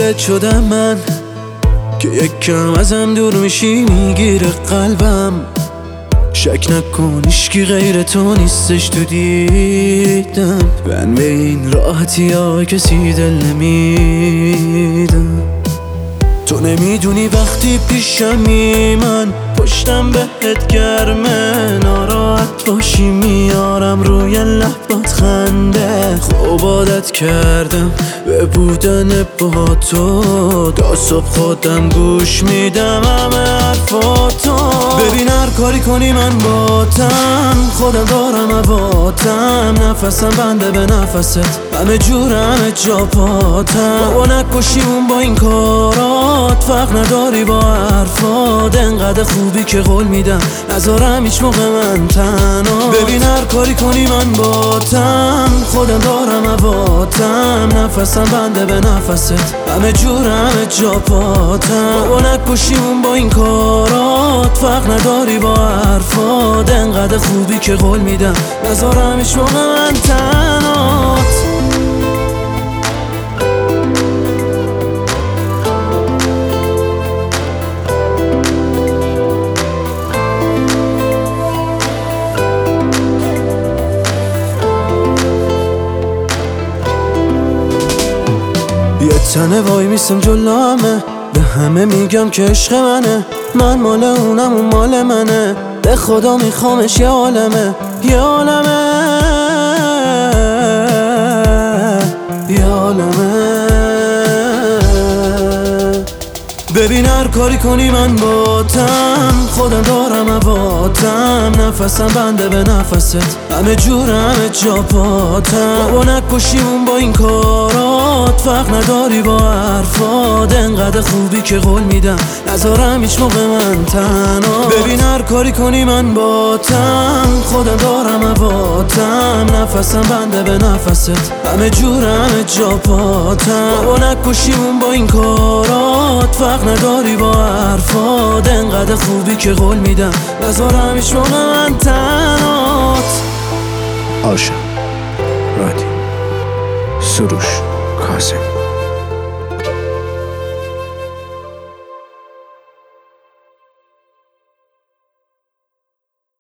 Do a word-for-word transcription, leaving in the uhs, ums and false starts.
عاشقت شدم من که یک کم ازم دور میشی میگیره قلبم. شک نکن هیچکی غیر تو نیستش تو دیدم. من به این راحتی ها کسی دل نمیدم. تو نمیدونی وقتی پیشمی من پشتم بهت گرمه. ناراحت باشی میارم روی لبات خنده. خوب عادت کردم به بودن با تو. تا صبح خودم گوش میدم همه حرفاتو. ببین هر کاری کنی من باتم. خودم دارم عواتم. نفسم بنده به نفست همه جور همه جا پاتم. بابا نکشی اون با این کارات. فرق نداری با حرفات. انقدر خوبی که قول میدم نذارم هیچ موقع من تنها. ببین هر کاری کنی من باتم. خودم دارم عواتم. نفسم بنده به نفست همه جور همه جا پاتم. بابا نکشی اون با این کارات. فرق نداری با حرفات. انقدر خوبی که قول میدم نذارم هیچ موقع من تنهات. یه تنه وای میستم جلومه. به همه میگم که عشق منه. من مال اونم اون مال منه. به خدا میخوامش یه عالمه. یه عالمه یه عالمه. ببین هر کاری کنی من باتم. خودم دارم عواتم. نفسم بنده به نفست همه جور همه جا پاتم. بابا نکشی اون با این کارات. فرق نداری با حرفات. انقدر خوبی که قول میدم نذارم هیچ موقع من تنها. ببین هر کاری کنی من باتم. خودم دارم عواتم. نفسم بنده به نفست همه جور همه جا پاتم. بابا نکشی اون با این کارات. فرق نداری با حرفات. انقدر خوبی که قول میدم نذارم هیچ موقع من تنهات. عاشق رادی سروش کاظم.